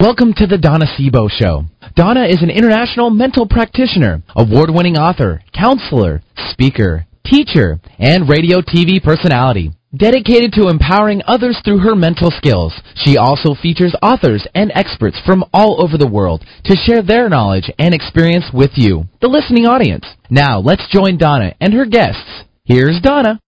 Welcome to the Donna Sebo Show. Donna is an international mental practitioner, award-winning author, counselor, speaker, teacher, and radio TV personality. Dedicated to empowering others through her mental skills, she also features authors and experts from all over the world to share their knowledge and experience with you, the listening audience. Now, let's join Donna and her guests. Here's Donna.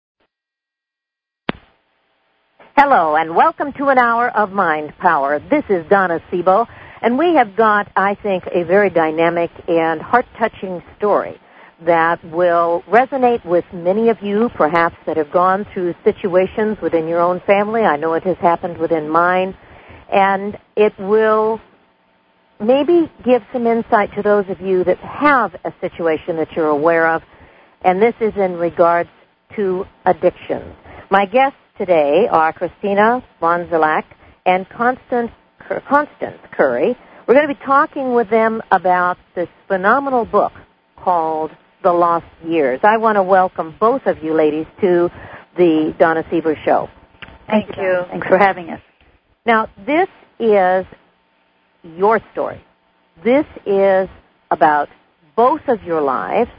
Hello, and welcome to an hour of Mind Power. This is Donna Sebo, and we have got, I think, a very dynamic and heart-touching story that will resonate with many of you, perhaps, that have gone through situations within your own family. I know it has happened within mine, and it will maybe give some insight to those of you that have a situation that you're aware of, and this is in regards to addiction. My guests today are Christina Bonzilak and Constance Curry. We're going to be talking with them about this phenomenal book called The Lost Years. I want to welcome both of you ladies to the Donna Sebo Show. Thank you. Thanks for having us. Now, this is your story. This is about both of your lives,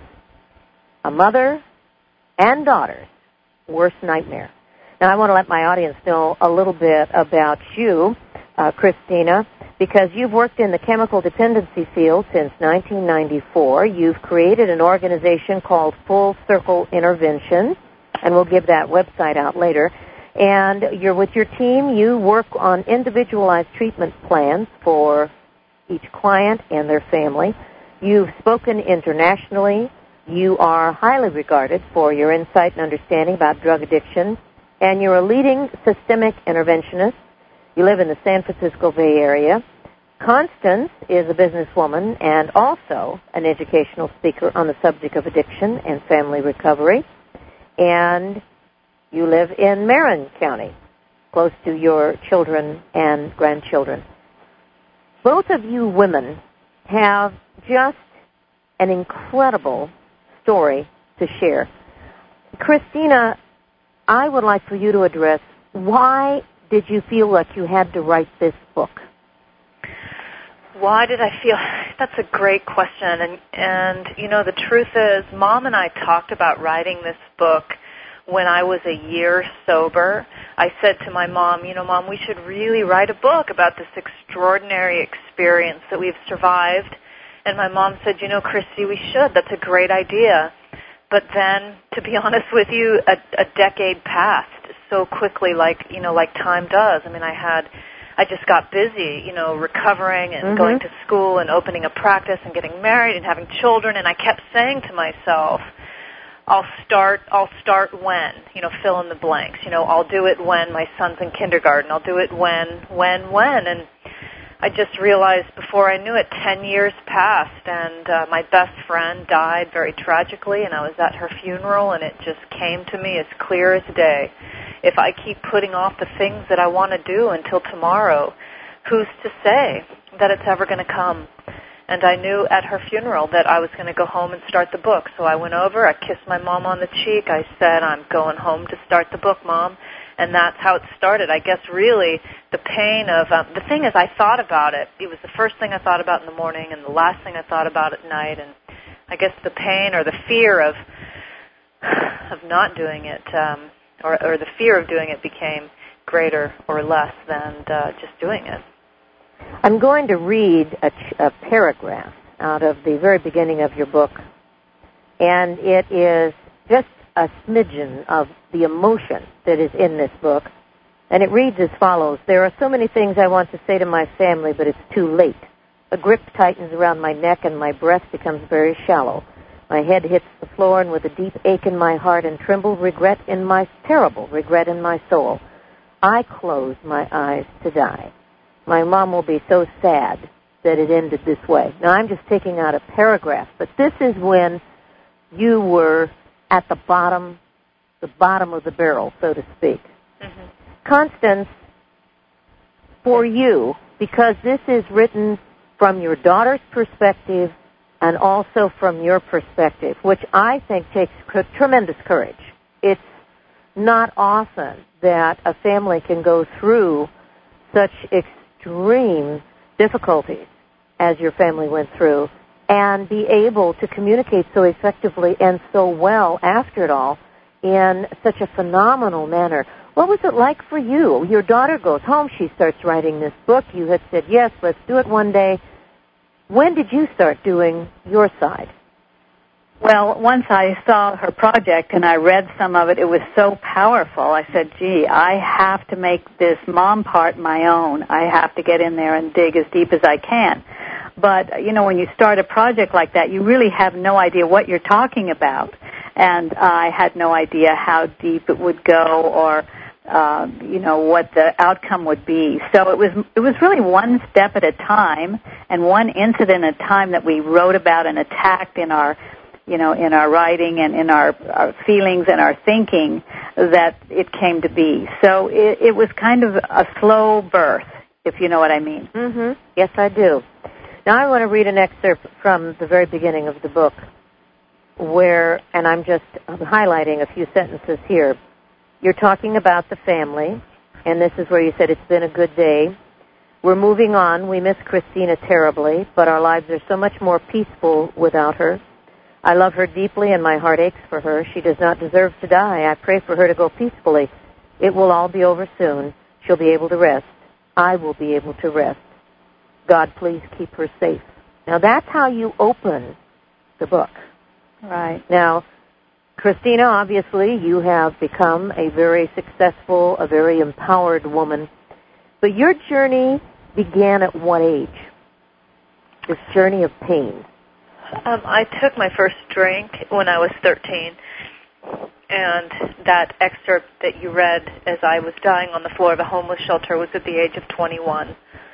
a mother and daughter's worst nightmare. Now, I want to let my audience know a little bit about you, Christina, because you've worked in the chemical dependency field since 1994. You've created an organization called Full Circle Intervention, and we'll give that website out later. And you're with your team. You work on individualized treatment plans for each client and their family. You've spoken internationally. You are highly regarded for your insight and understanding about drug addiction, and you're a leading systemic interventionist. You live in the San Francisco Bay Area. Constance is a businesswoman and also an educational speaker on the subject of addiction and family recovery. And you live in Marin County, close to your children and grandchildren. Both of you women have just an incredible story to share. Christina, I would like for you to address, why did you feel like you had to write this book? Why did I feel? That's a great question. And you know, the truth is, Mom and I talked about writing this book when I was a year sober. I said to my mom, you know, Mom, we should really write a book about this extraordinary experience that we've survived. And my mom said, you know, Christy, we should. That's a great idea. But then, to be honest with you, a decade passed so quickly, like time does. I mean, I just got busy, you know, recovering and going to school and opening a practice and getting married and having children. And I kept saying to myself, I'll start when, you know, fill in the blanks. You know, I'll do it when my son's in kindergarten. I'll do it when. And I just realized before I knew it, 10 years passed, and my best friend died very tragically, and I was at her funeral, and it just came to me as clear as day. If I keep putting off the things that I want to do until tomorrow, who's to say that it's ever going to come? And I knew at her funeral that I was going to go home and start the book. So I went over, I kissed my mom on the cheek, I said, I'm going home to start the book, Mom. And that's how it started. I guess really the pain of, the thing is I thought about it. It was the first thing I thought about in the morning and the last thing I thought about at night. And I guess the pain or the fear of not doing it, or the fear of doing it became greater or less than just doing it. I'm going to read a paragraph out of the very beginning of your book. And it is just a smidgen of the emotion that is in this book. And it reads as follows: there are so many things I want to say to my family, but it's too late. A grip tightens around my neck and my breath becomes very shallow. My head hits the floor, and with a deep ache in my heart and terrible regret in my soul, I close my eyes to die. My mom will be so sad that it ended this way. Now, I'm just taking out a paragraph, but this is when you were at the bottom of the barrel, so to speak. Mm-hmm. Constance, for you, because this is written from your daughter's perspective and also from your perspective, which I think takes tremendous courage. It's not often that a family can go through such extreme difficulties as your family went through and be able to communicate so effectively and so well after it all in such a phenomenal manner. What was it like for you? Your daughter goes home. She starts writing this book. You had said, yes, let's do it one day. When did you start doing your side? Well, once I saw her project and I read some of it, it was so powerful. I said, gee, I have to make this mom part my own. I have to get in there and dig as deep as I can. But, you know, when you start a project like that, you really have no idea what you're talking about. And I had no idea how deep it would go or, you know, what the outcome would be. So it was really one step at a time and one incident at a time that we wrote about and attacked in our, you know, in our writing and in our feelings and our thinking that it came to be. So it was kind of a slow birth, if you know what I mean. Mm-hmm. Yes, I do. Now I want to read an excerpt from the very beginning of the book where, and I'm just highlighting a few sentences here. You're talking about the family, and this is where you said it's been a good day. We're moving on. We miss Christina terribly, but our lives are so much more peaceful without her. I love her deeply, and my heart aches for her. She does not deserve to die. I pray for her to go peacefully. It will all be over soon. She'll be able to rest. I will be able to rest. God, please keep her safe. Now, that's how you open the book. Right. Now, Christina, obviously, you have become a very successful, a very empowered woman. But your journey began at what age? This journey of pain. I took my first drink when I was 13, and that excerpt that you read as I was dying on the floor of a homeless shelter was at the age of 21.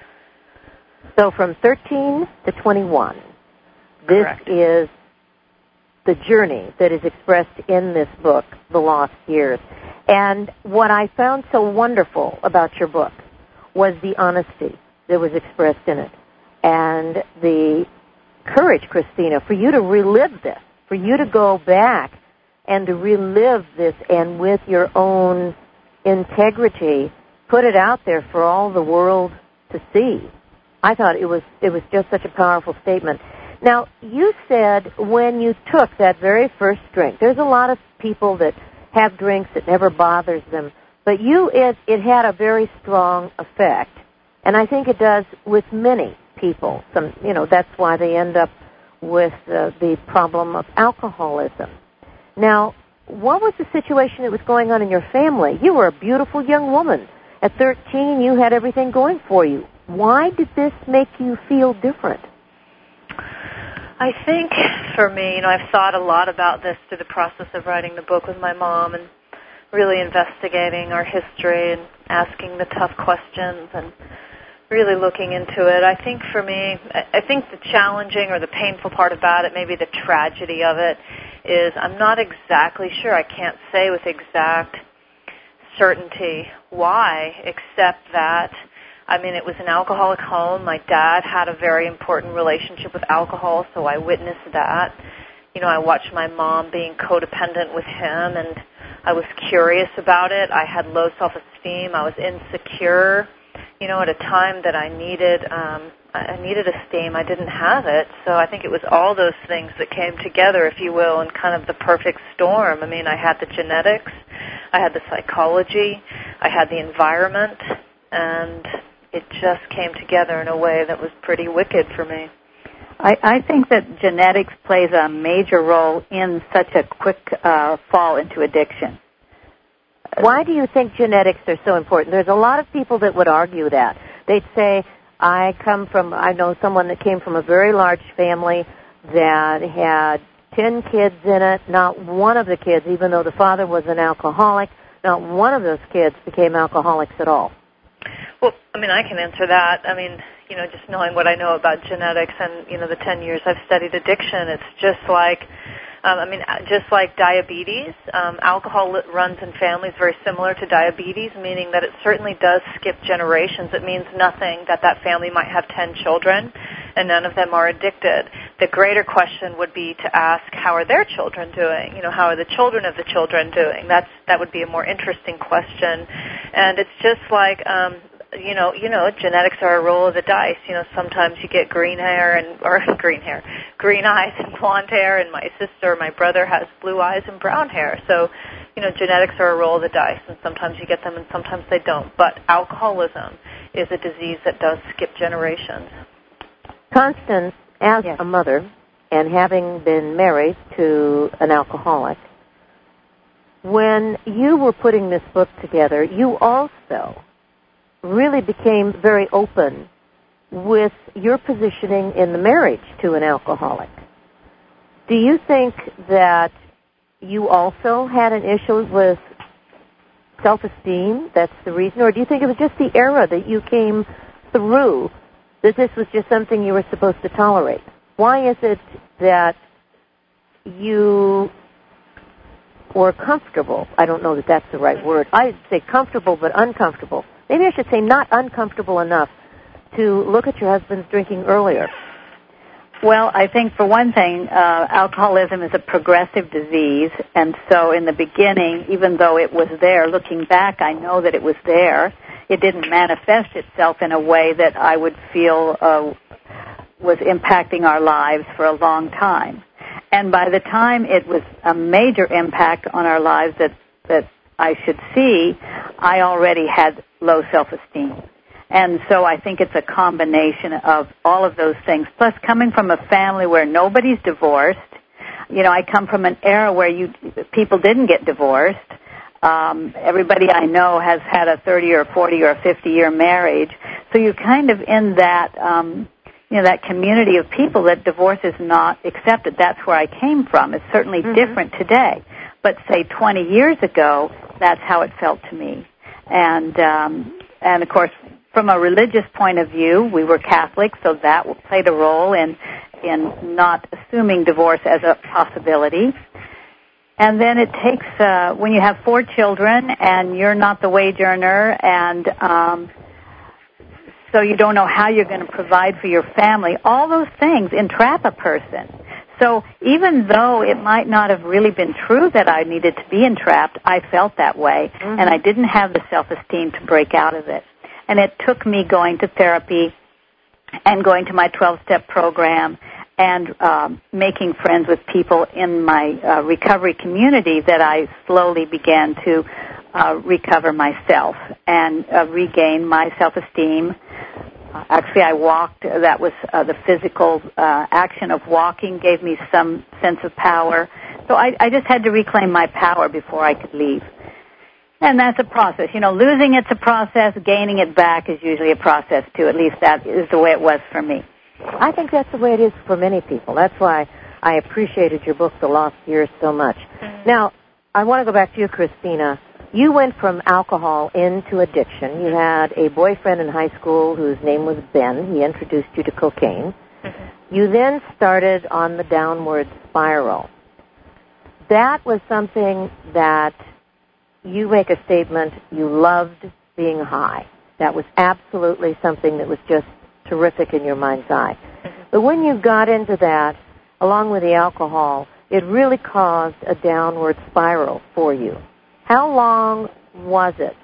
So from 13 to 21, Correct. This is the journey that is expressed in this book, The Lost Years. And what I found so wonderful about your book was the honesty that was expressed in it and the courage, Christina, for you to relive this, for you to go back and to relive this and with your own integrity put it out there for all the world to see. I thought it was just such a powerful statement. Now, you said when you took that very first drink, there's a lot of people that have drinks that never bothers them, but it had a very strong effect, and I think it does with many people. That's why they end up with the problem of alcoholism. Now, what was the situation that was going on in your family? You were a beautiful young woman. At 13, you had everything going for you. Why did this make you feel different? I think for me, I've thought a lot about this through the process of writing the book with my mom and really investigating our history and asking the tough questions and really looking into it. I think for me, I think the challenging or the painful part about it, maybe the tragedy of it, is I'm not exactly sure. I can't say with exact certainty why, except that, it was an alcoholic home. My dad had a very important relationship with alcohol, so I witnessed that. I watched my mom being codependent with him, and I was curious about it. I had low self-esteem. I was insecure. At a time that I needed esteem, I didn't have it. So I think it was all those things that came together, if you will, in kind of the perfect storm. I had the genetics, I had the psychology, I had the environment, and it just came together in a way that was pretty wicked for me. I think that genetics plays a major role in such a quick fall into addiction. Why do you think genetics are so important? There's a lot of people that would argue that. They'd say, I know someone that came from a very large family that had 10 kids in it. Not one of the kids, even though the father was an alcoholic, not one of those kids became alcoholics at all. Well, I can answer that. Just knowing what I know about genetics and, the 10 years I've studied addiction, it's just like, just like diabetes, alcohol runs in families very similar to diabetes, meaning that it certainly does skip generations. It means nothing that family might have 10 children and none of them are addicted. The greater question would be to ask, how are their children doing? How are the children of the children doing? That would be a more interesting question. And it's just like genetics are a roll of the dice. Sometimes you get green eyes and blonde hair, and my brother has blue eyes and brown hair. So, genetics are a roll of the dice, and sometimes you get them and sometimes they don't. But alcoholism is a disease that does skip generations. Constance, as a mother, and having been married to an alcoholic, when you were putting this book together, you also really became very open with your positioning in the marriage to an alcoholic. Do you think that you also had an issue with self-esteem? That's the reason? Or do you think it was just the era that you came through, that this was just something you were supposed to tolerate? Why is it that you were comfortable? I don't know that that's the right word. I'd say comfortable but uncomfortable. Maybe I should say not uncomfortable enough to look at your husband's drinking earlier. Well, I think for one thing, alcoholism is a progressive disease, and so in the beginning, even though it was there, looking back, I know that it was there. It didn't manifest itself in a way that I would feel was impacting our lives for a long time. And by the time it was a major impact on our lives that I should see, I already had low self-esteem. And so I think it's a combination of all of those things. Plus, coming from a family where nobody's divorced, I come from an era where people didn't get divorced. Everybody I know has had a 30 or 40 or 50-year marriage. So you're kind of in that, that community of people that divorce is not accepted. That's where I came from. It's certainly different today. But say 20 years ago, that's how it felt to me. And of course, from a religious point of view, we were Catholic, so that played a role in not assuming divorce as a possibility. And then it takes, when you have 4 children and you're not the wage earner, and so you don't know how you're going to provide for your family, all those things entrap a person. So even though it might not have really been true that I needed to be entrapped, I felt that way, and I didn't have the self-esteem to break out of it. And it took me going to therapy and going to my 12-step program and making friends with people in my recovery community that I slowly began to recover myself and regain my self-esteem. Actually, I walked. That was the physical action of walking gave me some sense of power. So I just had to reclaim my power before I could leave. And that's a process. Losing it's a process. Gaining it back is usually a process, too. At least that is the way it was for me. I think that's the way it is for many people. That's why I appreciated your book, The Lost Years, so much. Now, I want to go back to you, Christina. You went from alcohol into addiction. You had a boyfriend in high school whose name was Ben. He introduced you to cocaine. You then started on the downward spiral. That was something that you make a statement, you loved being high. That was absolutely something that was just terrific in your mind's eye. But when you got into that, along with the alcohol, it really caused a downward spiral for you. How long was it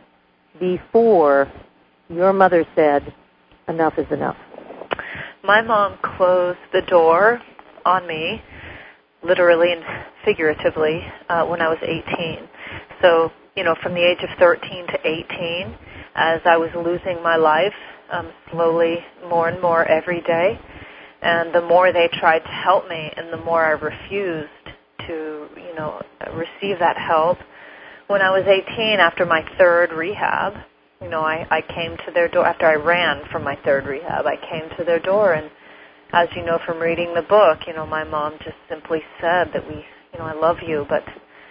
before your mother said, enough is enough? My mom closed the door on me, literally and figuratively, when I was 18. So, from the age of 13 to 18, as I was losing my life, slowly, more and more every day, and the more they tried to help me and the more I refused to, receive that help. When I was 18, after my 3rd rehab, I came to their door. After I ran from my 3rd rehab, I came to their door, and as you know from reading the book, my mom just simply said that I love you, but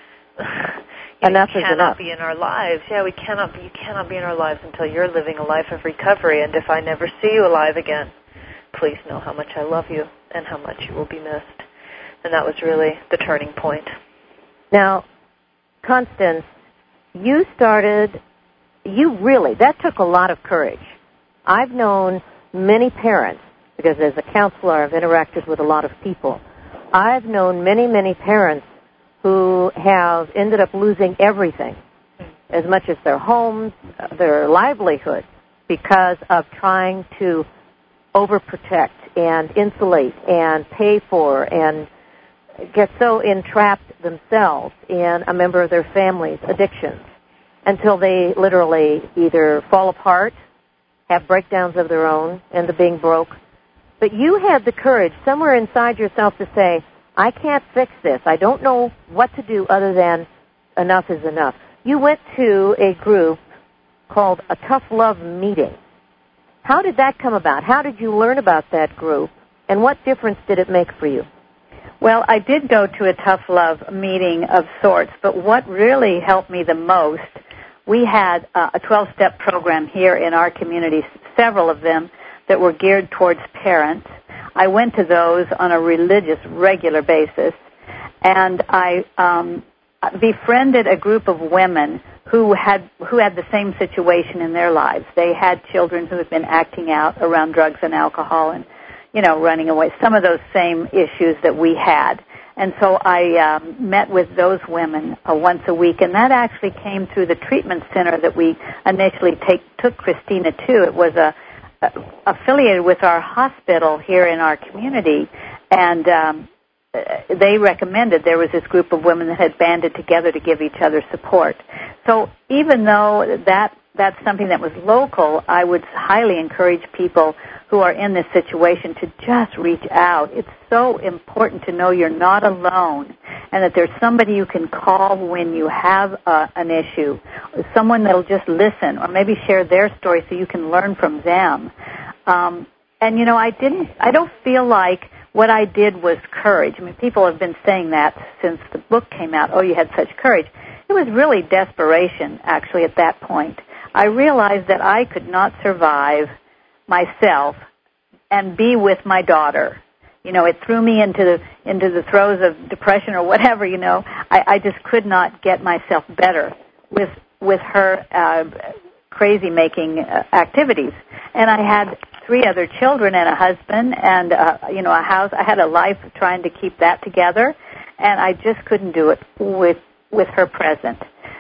enough is enough. You cannot be in our lives. Yeah, you cannot be in our lives until you're living a life of recovery, and if I never see you alive again, please know how much I love you and how much you will be missed. And that was really the turning point. Now, Constance, that took a lot of courage. I've known many parents, because as a counselor I've interacted with a lot of people. I've known many, many parents who have ended up losing everything, as much as their homes, their livelihood, because of trying to overprotect and insulate and pay for and get so entrapped themselves in a member of their family's addictions until they literally either fall apart, have breakdowns of their own, end up being broke. But you had the courage somewhere inside yourself to say, I can't fix this. I don't know what to do other than enough is enough. You went to a group called a Tough Love Meeting. How did that come about? How did you learn about that group, and what difference did it make for you? Well, I did go to a Tough Love meeting of sorts, but what really helped me the most, we had a 12-step program here in our community, several of them that were geared towards parents. I went to those on a religious, regular basis, and I befriended a group of women who had the same situation in their lives. They had children who had been acting out around drugs and alcohol and, running away. Some of those same issues that we had. And so I met with those women once a week, and that actually came through the treatment center that we initially took Christina to. It was affiliated with our hospital here in our community, and they recommended there was this group of women that had banded together to give each other support. So even though that's something that was local, I would highly encourage people who are in this situation to just reach out. It's so important to know you're not alone and that there's somebody you can call when you have an issue, someone that'll just listen or maybe share their story so you can learn from them. I don't feel like what I did was courage. I mean, people have been saying that since the book came out. Oh, you had such courage. It was really desperation, actually, at that point. I realized that I could not survive myself and be with my daughter. It threw me into the throes of depression or whatever, I just could not get myself better with her crazy-making activities. And I had 3 other children and a husband and, a house. I had a life trying to keep that together, and I just couldn't do it with her present.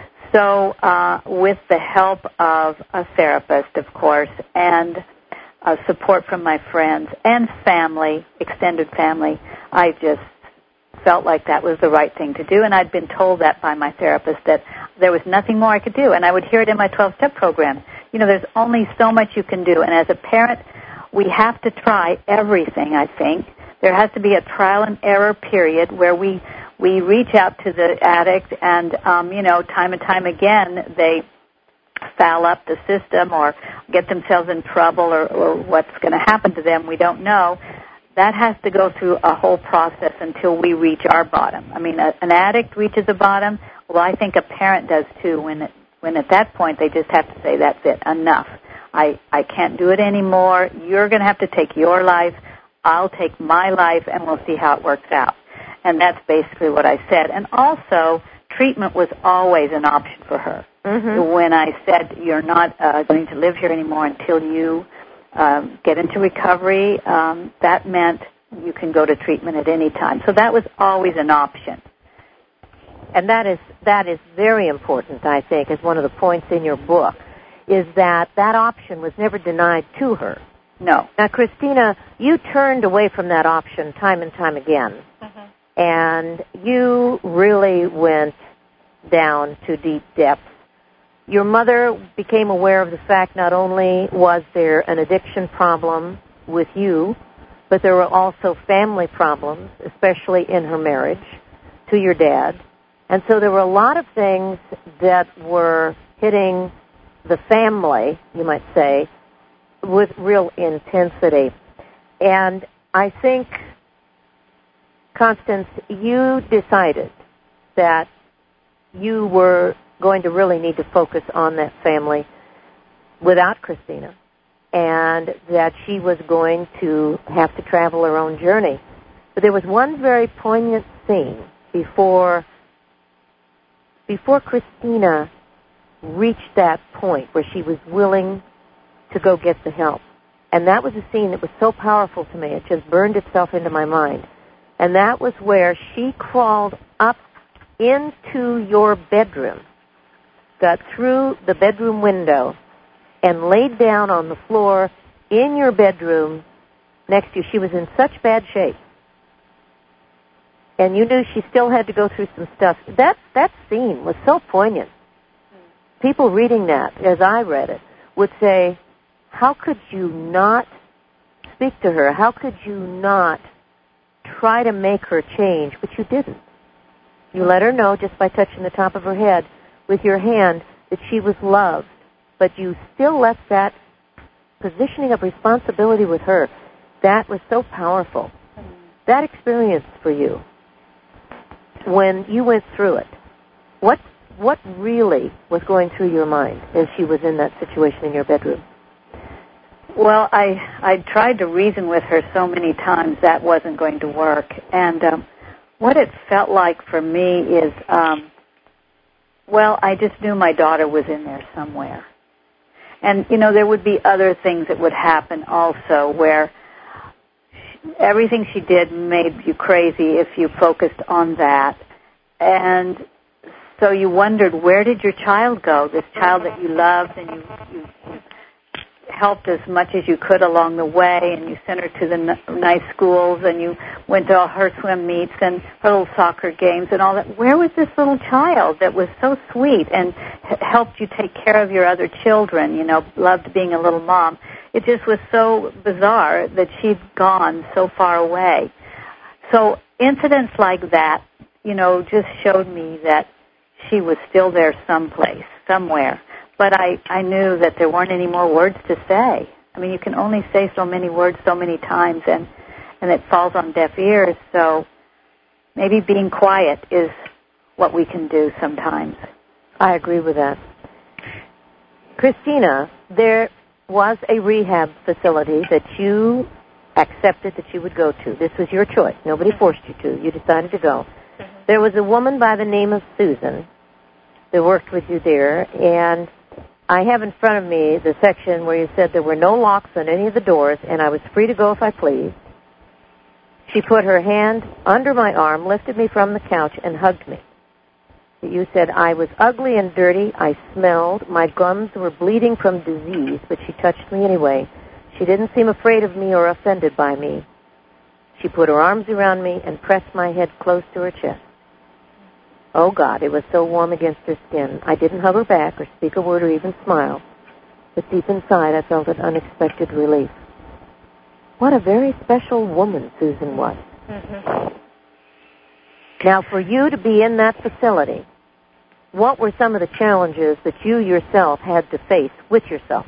So with the help of a therapist, of course, and support from my friends and family, extended family, I just felt like that was the right thing to do, and I'd been told that by my therapist that there was nothing more I could do, and I would hear it in my 12-step program. There's only so much you can do, and as a parent, we have to try everything, I think. There has to be a trial and error period where we reach out to the addict and, time and time again, they foul up the system or get themselves in trouble or what's going to happen to them, we don't know. That has to go through a whole process until we reach our bottom. I mean, an addict reaches a bottom. Well, I think a parent does too when at that point they just have to say, that's it, enough. I can't do it anymore. You're going to have to take your life. I'll take my life, and we'll see how it works out. And that's basically what I said. And also, treatment was always an option for her. Mm-hmm. When I said, you're not going to live here anymore until you get into recovery, that meant you can go to treatment at any time. So that was always an option. And that is very important, I think, as one of the points in your book, is that option was never denied to her. No. Now, Christina, you turned away from that option time and time again. Mm-hmm. And you really went down to deep depths. Your mother became aware of the fact not only was there an addiction problem with you, but there were also family problems, especially in her marriage, to your dad. And so there were a lot of things that were hitting the family, you might say, with real intensity. And I think, Constance, you decided that you were going to really need to focus on that family without Christina, and that she was going to have to travel her own journey. But there was one very poignant scene before Christina reached that point where she was willing to go get the help. And that was a scene that was so powerful to me. It just burned itself into my mind. And that was where she crawled up into your bedroom, got through the bedroom window, and laid down on the floor in your bedroom next to you. She was in such bad shape. And you knew she still had to go through some stuff. That scene was so poignant. People reading that, as I read it, would say, how could you not speak to her? How could you not try to make her change? But you didn't. You let her know just by touching the top of her head with your hand that she was loved. But you still left that positioning of responsibility with her. That was so powerful. That experience for you, when you went through it, what really was going through your mind as she was in that situation in your bedroom? Well, I tried to reason with her so many times that wasn't going to work. And what it felt like for me is, I just knew my daughter was in there somewhere. And, there would be other things that would happen also where everything she did made you crazy if you focused on that. And so you wondered, where did your child go, this child that you loved and you helped as much as you could along the way, and you sent her to the nice schools, and you went to all her swim meets and her little soccer games and all that. Where was this little child that was so sweet and helped you take care of your other children, loved being a little mom? It just was so bizarre that she'd gone so far away. So incidents like that, just showed me that she was still there someplace, somewhere. But I knew that there weren't any more words to say. I mean, you can only say so many words so many times, and it falls on deaf ears. So maybe being quiet is what we can do sometimes. I agree with that. Christina, there was a rehab facility that you accepted that you would go to. This was your choice. Nobody forced you to. You decided to go. Mm-hmm. There was a woman by the name of Susan that worked with you there, and I have in front of me the section where you said there were no locks on any of the doors and I was free to go if I pleased. She put her hand under my arm, lifted me from the couch, and hugged me. You said I was ugly and dirty, I smelled, my gums were bleeding from disease, but she touched me anyway. She didn't seem afraid of me or offended by me. She put her arms around me and pressed my head close to her chest. Oh, God, it was so warm against her skin. I didn't hug her back or speak a word or even smile, but deep inside I felt an unexpected relief. What a very special woman Susan was. Mm-hmm. Now, for you to be in that facility, what were some of the challenges that you yourself had to face with yourself?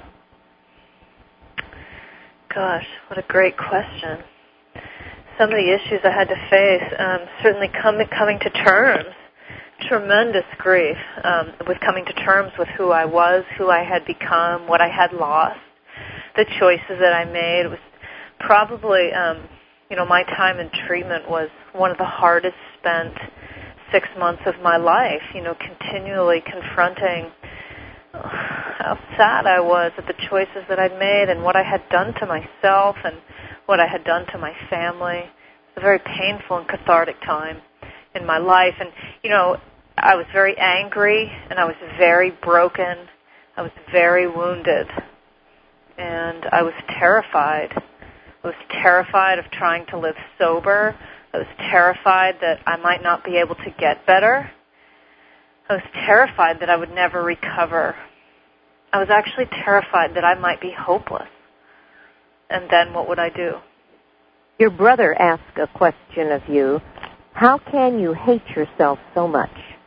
Gosh, what a great question. Some of the issues I had to face, certainly coming to terms, tremendous grief with coming to terms with who I was, who I had become, what I had lost, the choices that I made. It was probably, my time in treatment was one of the hardest spent 6 months of my life, continually confronting how sad I was at the choices that I'd made and what I had done to myself and what I had done to my family. It was a very painful and cathartic time in my life. And, I was very angry and I was very broken. I was very wounded. And I was terrified. I was terrified of trying to live sober. I was terrified that I might not be able to get better. I was terrified that I would never recover. I was actually terrified that I might be hopeless. And then what would I do? Your brother asked a question of you. How can you hate yourself so much?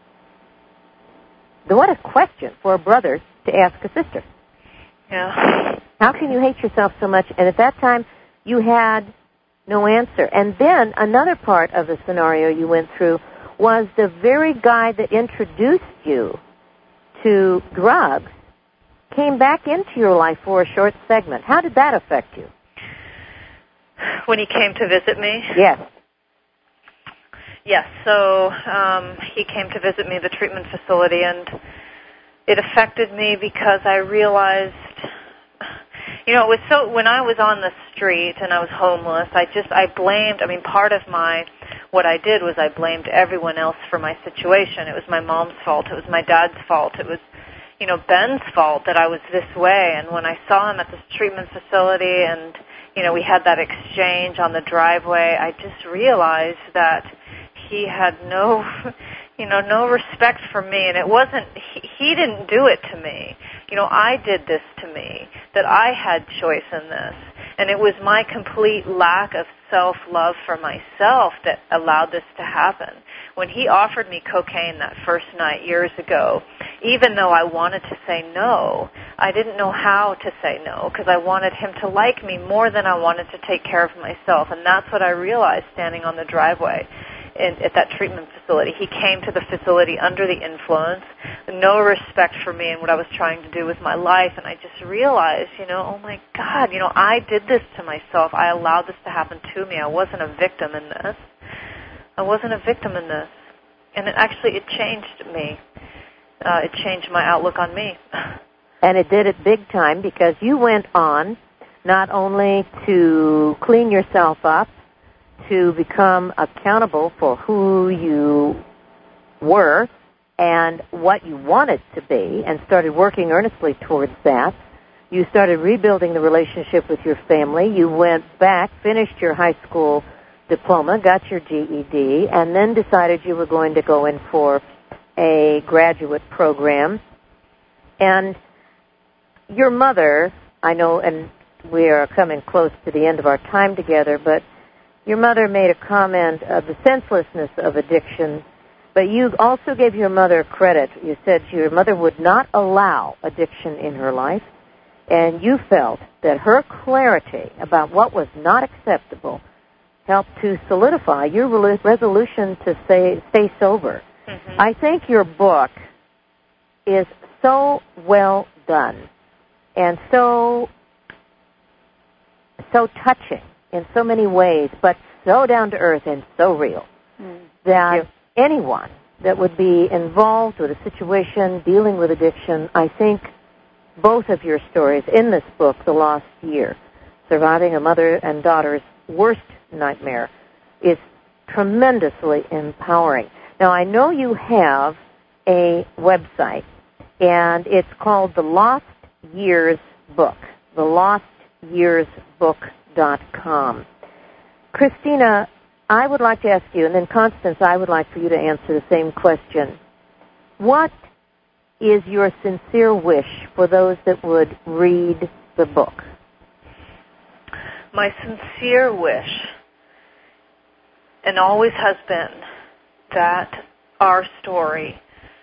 What a question for a brother to ask a sister. Yeah. How can you hate yourself so much? And at that time, you had no answer. And then another part of the scenario you went through was the very guy that introduced you to drugs came back into your life for a short segment. How did that affect you? When he came to visit me? Yes. Yes, so he came to visit me at the treatment facility, and it affected me because I realized, it was so, when I was on the street and I was homeless, I blamed, part of what I did was I blamed everyone else for my situation. It was my mom's fault. It was my dad's fault. It was, Ben's fault that I was this way. And when I saw him at this treatment facility and, we had that exchange on the driveway, I just realized that he had no respect for me. And it wasn't, he didn't do it to me. I did this to me, that I had choice in this. And it was my complete lack of self-love for myself that allowed this to happen. When he offered me cocaine that first night years ago, even though I wanted to say no, I didn't know how to say no because I wanted him to like me more than I wanted to take care of myself. And that's what I realized standing on the driveway at that treatment facility. He came to the facility under the influence, no respect for me and what I was trying to do with my life, and I just realized, oh my God, I did this to myself. I allowed this to happen to me. I wasn't a victim in this. And it changed me. It changed my outlook on me. And it did it big time because you went on not only to clean yourself up, to become accountable for who you were and what you wanted to be and started working earnestly towards that. You started rebuilding the relationship with your family. You went back, finished your high school diploma, got your GED, and then decided you were going to go in for a graduate program. And your mother, I know, and we are coming close to the end of our time together, but your mother made a comment of the senselessness of addiction, but you also gave your mother credit. You said your mother would not allow addiction in her life, and you felt that her clarity about what was not acceptable helped to solidify your resolution to stay sober. Mm-hmm. I think your book is so well done and so touching in so many ways, but so down to earth and so real that anyone that would be involved with a situation dealing with addiction, I think both of your stories in this book, The Lost Year, Surviving a Mother and Daughter's Worst Nightmare, is tremendously empowering. Now, I know you have a website, and it's called The Lost Years Book, thelostyearsbook.com. Christina, I would like to ask you, and then Constance, I would like for you to answer the same question. What is your sincere wish for those that would read the book? My sincere wish, and always has been, that our story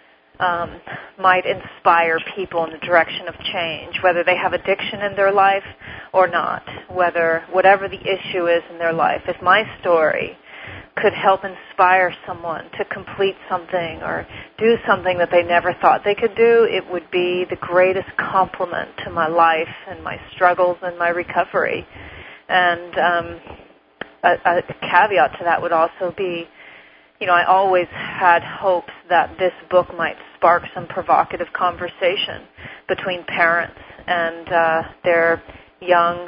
might inspire people in the direction of change, whether they have addiction in their life or not, whatever the issue is in their life. If my story could help inspire someone to complete something or do something that they never thought they could do, it would be the greatest compliment to my life and my struggles and my recovery. And a caveat to that would also be, I always had hopes that this book might spark some provocative conversation between parents and their young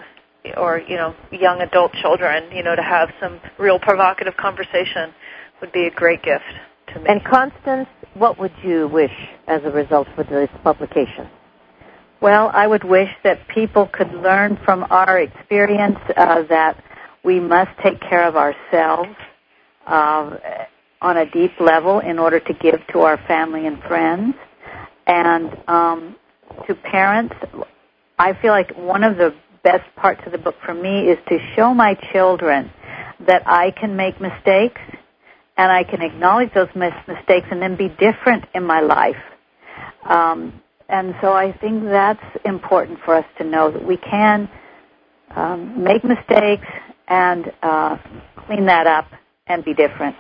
adult children, to have some real provocative conversation would be a great gift to me. And Constance, what would you wish as a result for this publication? Well, I would wish that people could learn from our experience that we must take care of ourselves on a deep level in order to give to our family and friends. And to parents, I feel like one of the best parts of the book for me is to show my children that I can make mistakes and I can acknowledge those mistakes and then be different in my life. And so I think that's important for us to know, that we can make mistakes and clean that up and be different.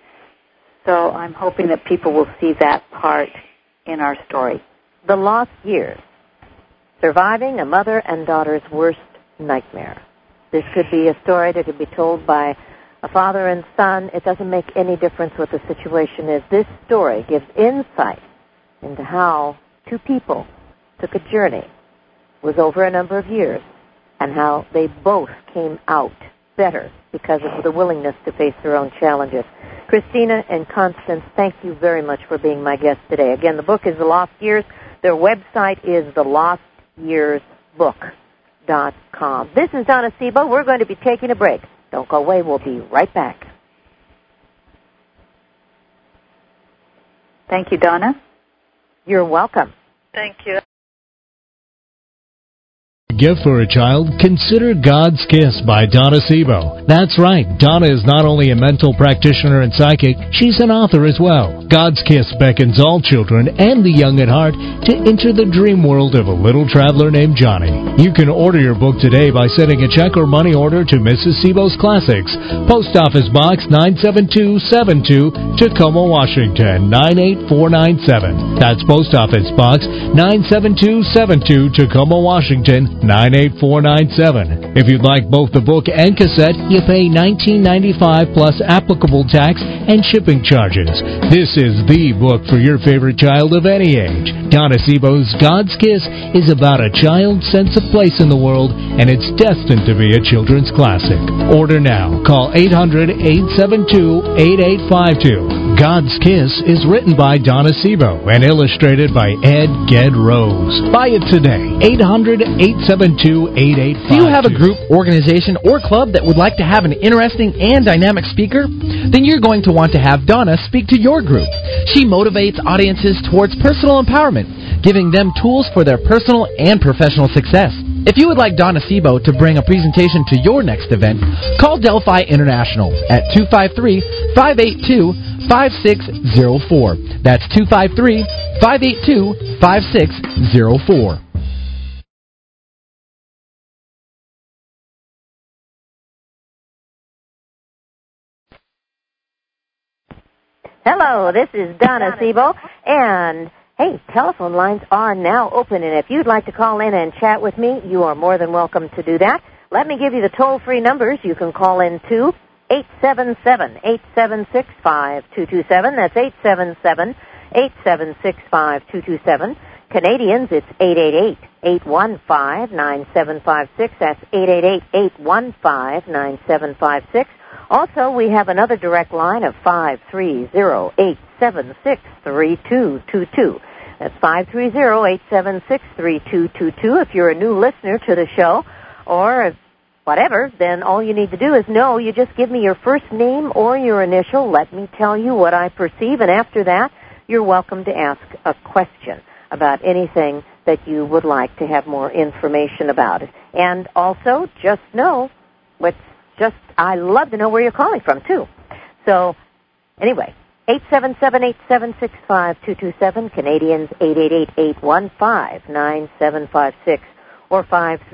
So I'm hoping that people will see that part in our story. The Lost Years, Surviving a Mother and Daughter's Worst Nightmare. This could be a story that could be told by a father and son. It doesn't make any difference what the situation is. This story gives insight into how two people took a journey, was over a number of years, and how they both came out better because of the willingness to face their own challenges. Christina and Constance, thank you very much for being my guests today. Again, the book is The Lost Years, Their website is thelostyearsbook.com. This is Donna Sebo. We're going to be taking a break. Don't go away. We'll be right back. Thank you, Donna. You're welcome. Thank you. Gift for a child, consider God's Kiss by Donna Sebo. That's right, Donna is not only a mental practitioner and psychic, she's an author as well. God's Kiss beckons all children and the young at heart to enter the dream world of a little traveler named Johnny. You can order your book today by sending a check or money order to Mrs. Sebo's Classics, Post Office Box 97272, Tacoma, Washington 98497. That's Post Office Box 97272, Tacoma, Washington 98497. If you'd like both the book and cassette, you pay $19.95 plus applicable tax and shipping charges. This is the book for your favorite child of any age. Donna Sebo's God's Kiss is about a child's sense of place in the world, and it's destined to be a children's classic. Order now. Call 800-872-8852. God's Kiss is written by Donna Sebo and illustrated by Ed Ged Rose. Buy it today. 800-872-8852. Do you have a group, organization, or club that would like to have an interesting and dynamic speaker? Then you're going to want to have Donna speak to your group. She motivates audiences towards personal empowerment, giving them tools for their personal and professional success. If you would like Donna Sebo to bring a presentation to your next event, call Delphi International at 253-582-5604. That's 253-582-5604. Hello, this is Donna Sebo, and hey, telephone lines are now open, and if you'd like to call in and chat with me, you are more than welcome to do that. Let me give you the toll-free numbers. You can call in to 877-876-5227. That's 877-876-5227. Canadians, it's 888-815-9756. That's 888-815-9756. Also, we have another direct line of 530-876-3222. That's 530-876-3222. If you're a new listener to the show or whatever, then all you need to do is know. You just give me your first name or your initial. Let me tell you what I perceive, and after that, you're welcome to ask a question about anything that you would like to have more information about. And also, just know I love to know where you're calling from, too. So, anyway, 877-876-5227, Canadians, 888-815-9756, or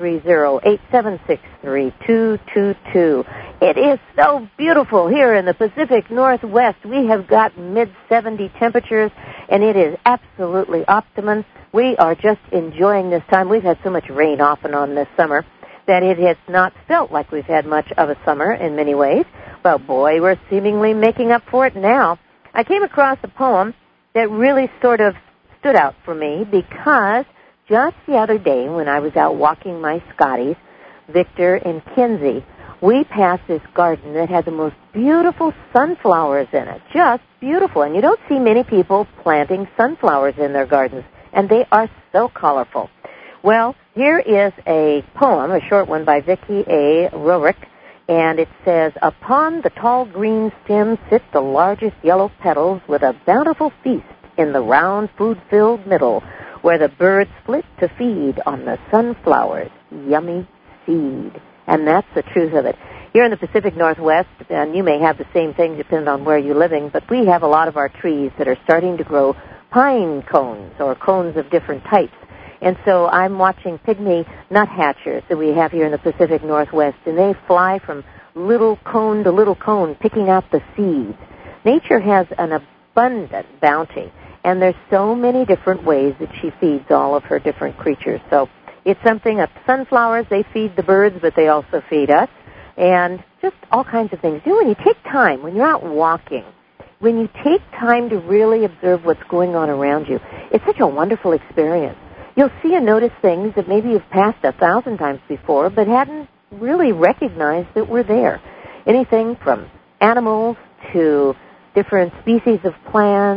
530-876-3222. It is so beautiful here in the Pacific Northwest. We have got mid-70 temperatures, and it is absolutely optimum. We are just enjoying this time. We've had so much rain off and on this summer that it has not felt like we've had much of a summer in many ways. But boy, we're seemingly making up for it now. I came across a poem that really sort of stood out for me because just the other day when I was out walking my Scotties, Victor and Kinsey, we passed this garden that had the most beautiful sunflowers in it. Just beautiful. And you don't see many people planting sunflowers in their gardens, and they are so colorful. Well, here is a poem, a short one by Vicki A. Roerick, and it says, "Upon the tall green stem sit the largest yellow petals with a bountiful feast in the round food-filled middle, where the birds flit to feed on the sunflower's yummy seed." And that's the truth of it. Here in the Pacific Northwest, and you may have the same thing depending on where you're living, but we have a lot of our trees that are starting to grow pine cones or cones of different types. And so I'm watching pygmy nuthatchers that we have here in the Pacific Northwest, and they fly from little cone to little cone, picking out the seeds. Nature has an abundant bounty, and there's so many different ways that she feeds all of her different creatures. So it's something, sunflowers, they feed the birds, but they also feed us, and just all kinds of things. You know, when you take time, when you're out walking, when you take time to really observe what's going on around you, it's such a wonderful experience. You'll see and notice things that maybe you've passed 1,000 times before, but hadn't really recognized that were there. Anything from animals to different species of plants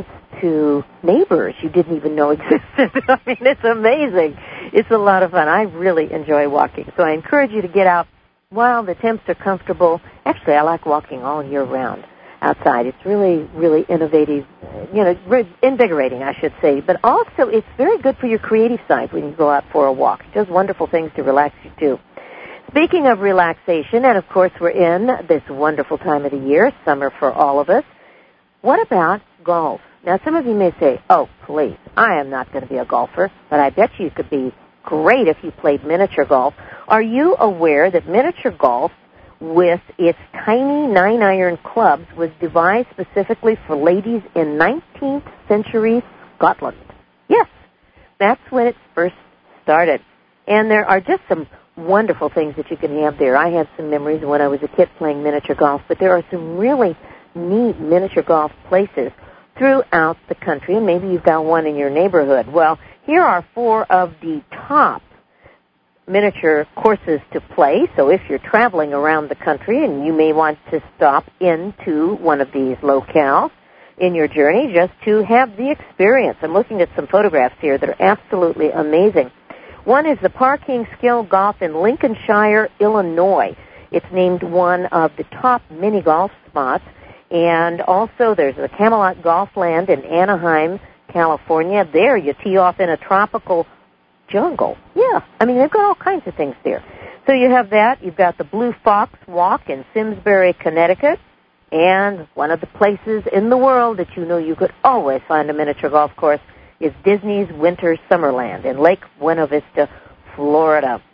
to neighbors you didn't even know existed. I mean, it's amazing. It's a lot of fun. I really enjoy walking. So I encourage you to get out while the temps are comfortable. Actually, I like walking all year round outside. It's really, really innovative, invigorating, I should say. But also, it's very good for your creative side when you go out for a walk. It does wonderful things to relax you, too. Speaking of relaxation, and of course we're in this wonderful time of the year, summer for all of us, what about golf? Now, some of you may say, oh, please, I am not going to be a golfer, but I bet you could be great if you played miniature golf. Are you aware that miniature golf with its tiny 9-iron clubs was devised specifically for ladies in 19th century Scotland? Yes, that's when it first started. And there are just some wonderful things that you can have there. I have some memories when I was a kid playing miniature golf, but there are some really neat miniature golf places throughout the country, and maybe you've got one in your neighborhood. Well, here are 4 of the top miniature courses to play. So if you're traveling around the country and you may want to stop into one of these locales in your journey just to have the experience. I'm looking at some photographs here that are absolutely amazing. One is the Parking Skill Golf in Lincolnshire, Illinois. It's named one of the top mini golf spots. And also there's the Camelot Golf Land in Anaheim, California. There you tee off in a tropical jungle. Yeah, I mean, they've got all kinds of things there. So you have that. You've got the Blue Fox Walk in Simsbury, Connecticut. And one of the places in the world that you know you could always find a miniature golf course is Disney's Winter Summerland in Lake Buena Vista, Florida.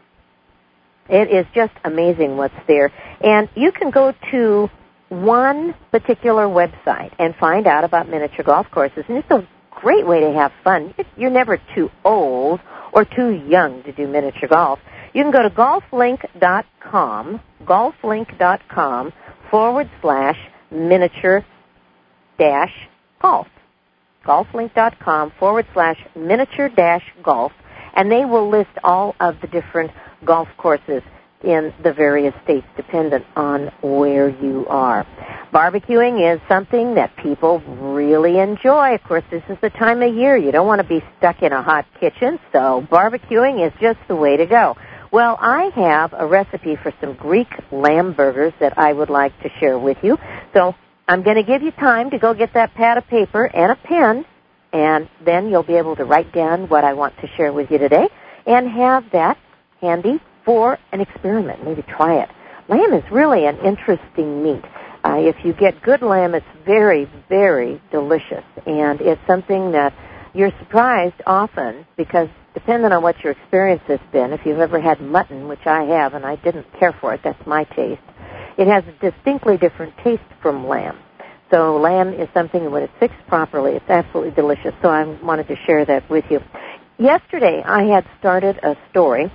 It is just amazing what's there. And you can go to one particular website and find out about miniature golf courses. And it's a great way to have fun. You're never too old or too young to do miniature golf. You can go to golflink.com, golflink.com/miniature-golf. golflink.com/miniature-golf, and they will list all of the different golf courses in the various states dependent on where you are. Barbecuing is something that people really enjoy. Of course, this is the time of year. You don't want to be stuck in a hot kitchen, so barbecuing is just the way to go. Well, I have a recipe for some Greek lamb burgers that I would like to share with you. So I'm going to give you time to go get that pad of paper and a pen, and then you'll be able to write down what I want to share with you today and have that handy for an experiment. Maybe try it. Lamb is really an interesting meat. If you get good lamb, it's very, very delicious, and it's something that you're surprised often because depending on what your experience has been, if you've ever had mutton, which I have, and I didn't care for it, that's my taste, it has a distinctly different taste from lamb. So lamb is something, when it's fixed properly, it's absolutely delicious, so I wanted to share that with you. Yesterday, I had started a story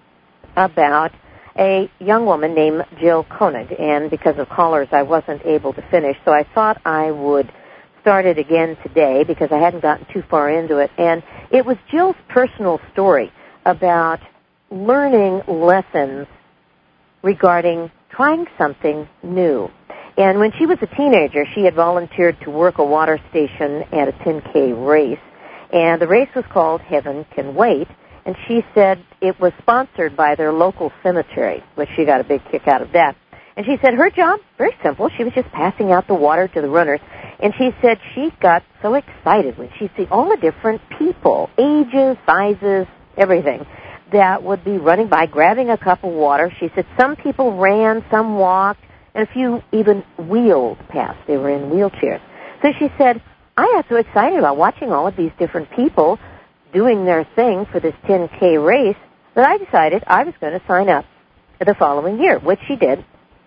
about a young woman named Jill Koenig, and because of callers, I wasn't able to finish, so I thought I would start it again today because I hadn't gotten too far into it. And it was Jill's personal story about learning lessons regarding trying something new. And when she was a teenager, she had volunteered to work a water station at a 10K race, and the race was called Heaven Can Wait. And she said it was sponsored by their local cemetery, which she got a big kick out of that. And she said her job, very simple, she was just passing out the water to the runners. And she said she got so excited when she see all the different people, ages, sizes, everything, that would be running by, grabbing a cup of water. She said some people ran, some walked, and a few even wheeled past. They were in wheelchairs. So she said, I got so excited about watching all of these different people doing their thing for this 10K race that I decided I was going to sign up for the following year, which she did.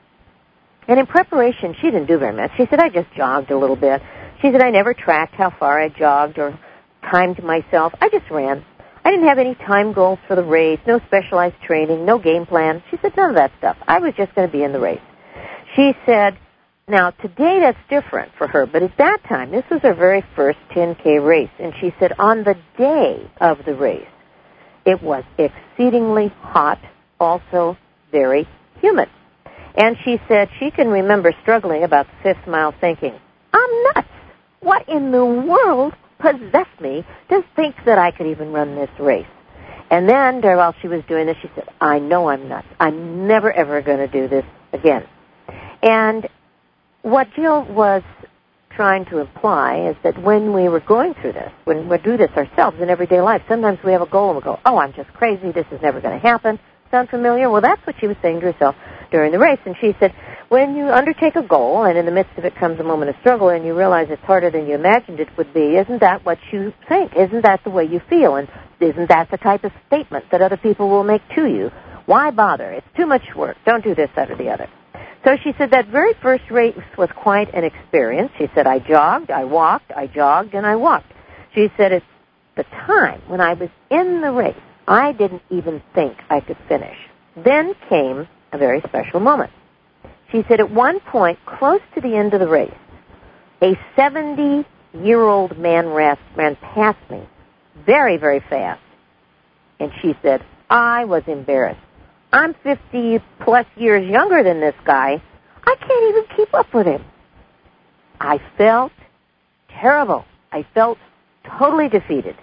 And in preparation, she didn't do very much. She said, I just jogged a little bit. She said, I never tracked how far I jogged or timed myself. I just ran. I didn't have any time goals for the race, no specialized training, no game plan. She said, none of that stuff. I was just going to be in the race. She said, now, today that's different for her, but at that time, this was her very first 10K race, and she said on the day of the race, it was exceedingly hot, also very humid. And she said she can remember struggling about the 5th mile thinking, I'm nuts. what in the world possessed me to think that I could even run this race? And then, while she was doing this, she said, I know I'm nuts. I'm never, ever going to do this again. And what Jill was trying to imply is that when we were going through this, when we do this ourselves in everyday life, sometimes we have a goal and we go, oh, I'm just crazy. This is never going to happen. Sound familiar? Well, that's what she was saying to herself during the race. And she said, when you undertake a goal and in the midst of it comes a moment of struggle and you realize it's harder than you imagined it would be, isn't that what you think? Isn't that the way you feel? And isn't that the type of statement that other people will make to you? Why bother? It's too much work. Don't do this, that, or the other. So she said that very first race was quite an experience. She said, I jogged, I walked, I jogged, and I walked. She said at the time when I was in the race, I didn't even think I could finish. Then came a very special moment. She said at one point, close to the end of the race, a 70-year-old man ran past me very, very fast. And she said, I was embarrassed. I'm 50-plus years younger than this guy. I can't even keep up with him. I felt terrible. I felt totally defeated.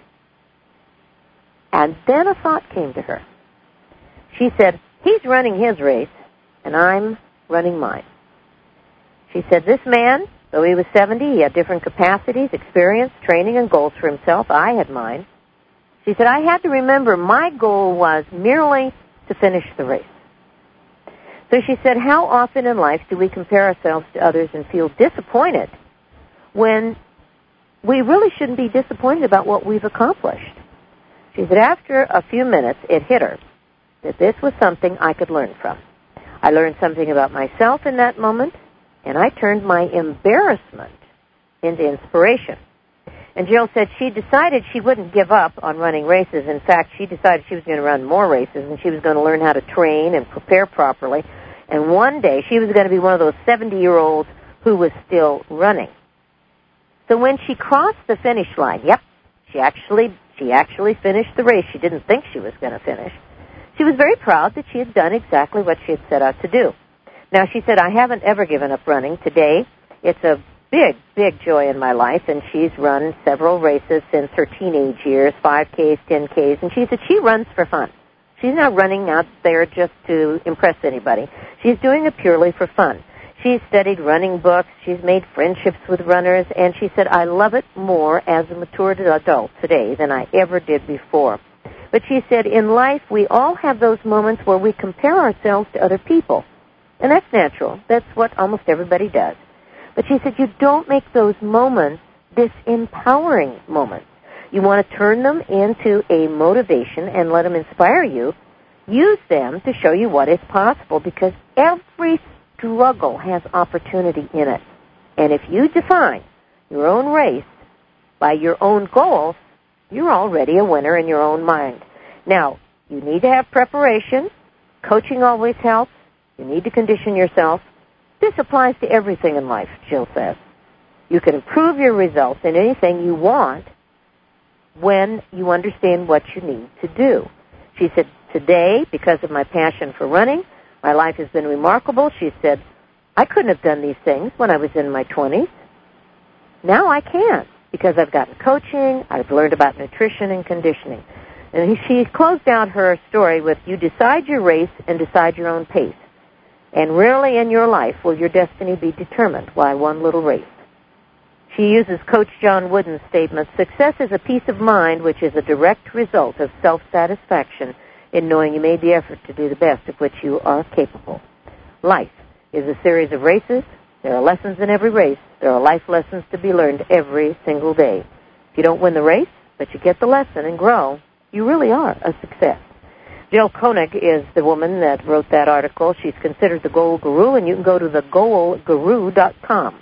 And then a thought came to her. She said, he's running his race, and I'm running mine. She said, this man, though he was 70, he had different capacities, experience, training, and goals for himself. I had mine. She said, I had to remember my goal was merely to finish the race. So she said, how often in life do we compare ourselves to others and feel disappointed when we really shouldn't be disappointed about what we've accomplished? She said, after a few minutes, it hit her that this was something I could learn from. I learned something about myself in that moment, and I turned my embarrassment into inspiration. And Jill said she decided she wouldn't give up on running races. In fact, she decided she was going to run more races, and she was going to learn how to train and prepare properly. And one day, she was going to be one of those 70-year-olds who was still running. So when she crossed the finish line, she actually finished the race. She didn't think she was going to finish. She was very proud that she had done exactly what she had set out to do. Now, she said, I haven't ever given up running. Today, it's a big, big joy in my life, and she's run several races since her teenage years, 5Ks, 10Ks, and she said she runs for fun. She's not running out there just to impress anybody. She's doing it purely for fun. She's studied running books. She's made friendships with runners, and she said, I love it more as a matured adult today than I ever did before. But she said, in life, we all have those moments where we compare ourselves to other people. And that's natural. That's what almost everybody does. But she said, you don't make those moments disempowering moments. You want to turn them into a motivation and let them inspire you. Use them to show you what is possible, because every struggle has opportunity in it. And if you define your own race by your own goals, you're already a winner in your own mind. Now, you need to have preparation. Coaching always helps. You need to condition yourself. This applies to everything in life, Jill says. You can improve your results in anything you want when you understand what you need to do. She said, today, because of my passion for running, my life has been remarkable. She said, I couldn't have done these things when I was in my 20s. Now I can, because I've gotten coaching, I've learned about nutrition and conditioning. And she closed out her story with, you decide your race and decide your own pace. And rarely in your life will your destiny be determined by one little race. She uses Coach John Wooden's statement, success is a peace of mind which is a direct result of self-satisfaction in knowing you made the effort to do the best of which you are capable. Life is a series of races. There are lessons in every race. There are life lessons to be learned every single day. If you don't win the race, but you get the lesson and grow, you really are a success. Jill Koenig is the woman that wrote that article. She's considered the Goal Guru, and you can go to thegoalguru.com,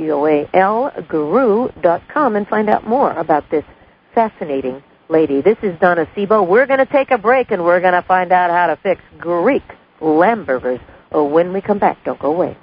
Goal Guru.com, and find out more about this fascinating lady. This is Donna Sebo. We're going to take a break, and we're going to find out how to fix Greek Lamburgers. Oh, when we come back, don't go away.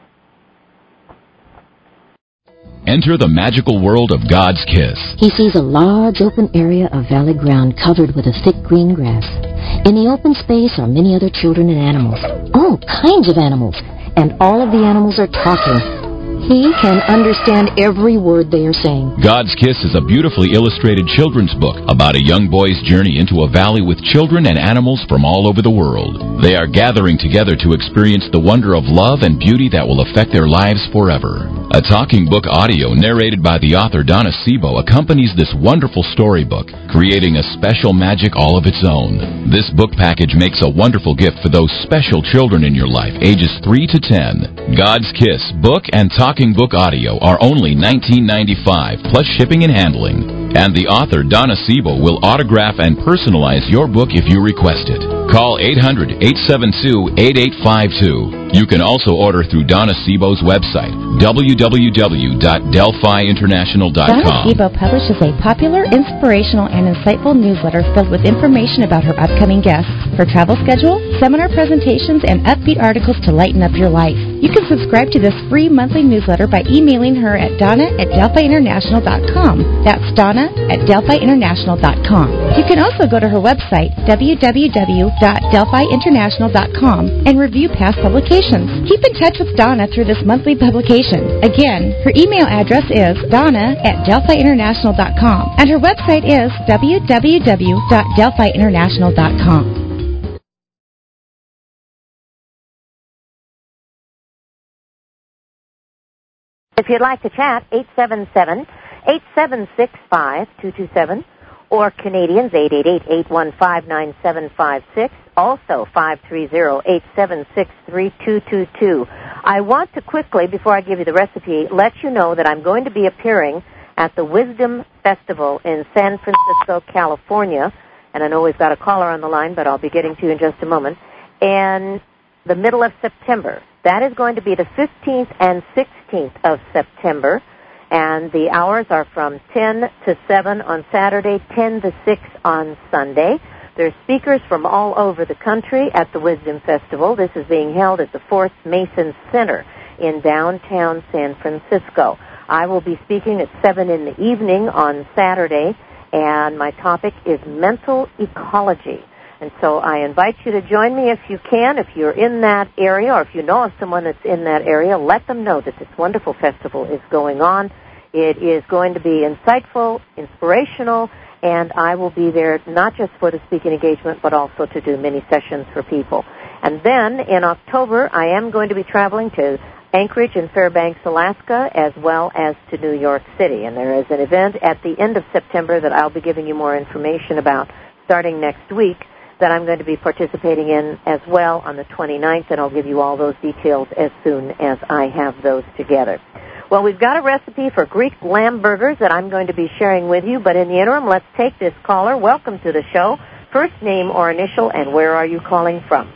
Enter the magical world of God's kiss. He sees a large open area of valley ground covered with a thick green grass. In the open space are many other children and animals, all kinds of animals, and all of the animals are talking. He can understand every word they are saying. God's Kiss is a beautifully illustrated children's book about a young boy's journey into a valley with children and animals from all over the world. They are gathering together to experience the wonder of love and beauty that will affect their lives forever. A talking book audio narrated by the author Donna Sebo accompanies this wonderful storybook, creating a special magic all of its own. This book package makes a wonderful gift for those special children in your life, ages 3 to 10. God's Kiss book and talking book audio are only $19.95 plus shipping and handling. And the author, Donna Sebo, will autograph and personalize your book if you request it. Call 800-872-8852. You can also order through Donna Sebo's website, www.delphiinternational.com. Donna Sebo publishes a popular, inspirational, and insightful newsletter filled with information about her upcoming guests, her travel schedule, seminar presentations, and upbeat articles to lighten up your life. You can subscribe to this free monthly newsletter by emailing her at donna@delphiinternational.com. That's donna@delphiinternational.com. You can also go to her website, www.delphiinternational.com, and review past publications. Keep in touch with Donna through this monthly publication. Again, her email address is donna@delphiinternational.com, and her website is www.delphiinternational.com. If you'd like to chat, 877-876-5227, or Canadians, 888-815-9756, also 530-876-3222. I want to quickly, before I give you the recipe, let you know that I'm going to be appearing at the Wisdom Festival in San Francisco, California, and I know we've got a caller on the line, but I'll be getting to you in just a moment, in the middle of September. That is going to be the 15th and 16th of September, and the hours are from 10 to 7 on Saturday, 10 to 6 on Sunday. There's speakers from all over the country at the Wisdom Festival. This is being held at the Fourth Mason Center in downtown San Francisco. I will be speaking at 7 in the evening on Saturday, and my topic is mental ecology. And so I invite you to join me if you can. If you're in that area, or if you know of someone that's in that area, let them know that this wonderful festival is going on. It is going to be insightful, inspirational, and I will be there not just for the speaking engagement, but also to do mini sessions for people. And then in October, I am going to be traveling to Anchorage and Fairbanks, Alaska, as well as to New York City. And there is an event at the end of September that I'll be giving you more information about starting next week, that I'm going to be participating in as well on the 29th, and I'll give you all those details as soon as I have those together. Well, we've got a recipe for Greek lamb burgers that I'm going to be sharing with you, but in the interim, let's take this caller. Welcome to the show. First name or initial, and where are you calling from?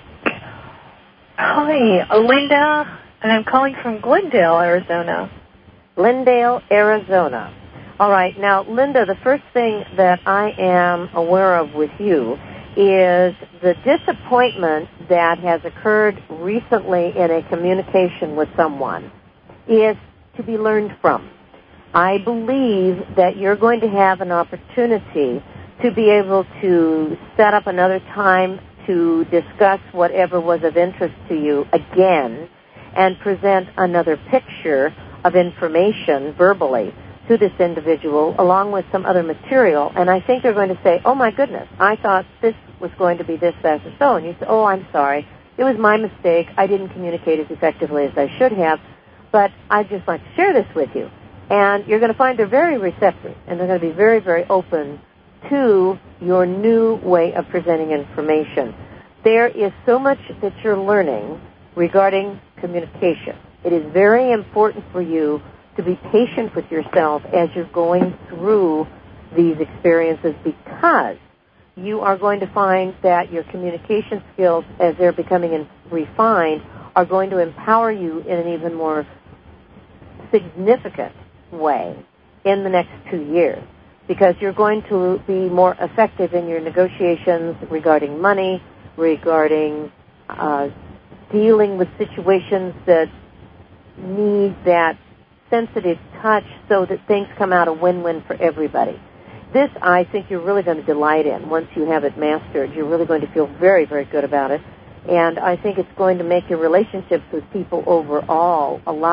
Hi, Linda, and I'm calling from Glendale, Arizona. Glendale, Arizona. All right. Now, Linda, the first thing that I am aware of with you is the disappointment that has occurred recently in a communication with someone is to be learned from. I believe that you're going to have an opportunity to be able to set up another time to discuss whatever was of interest to you again and present another picture of information verbally to this individual along with some other material, and I think they're going to say, oh my goodness, I thought this was going to be this, that, and so, and you say, oh, I'm sorry, it was my mistake, I didn't communicate as effectively as I should have, but I'd just like to share this with you. And you're going to find they're very receptive, and they're going to be very, very open to your new way of presenting information. There is so much that you're learning regarding communication. It is very important for you to be patient with yourself as you're going through these experiences, because you are going to find that your communication skills, as they're becoming refined, are going to empower you in an even more significant way in the next 2 years, because you're going to be more effective in your negotiations regarding money, regarding dealing with situations that need that sensitive touch so that things come out a win-win for everybody. This, I think, you're really going to delight in. Once you have it mastered, you're really going to feel very, very good about it. And I think it's going to make your relationships with people overall a lot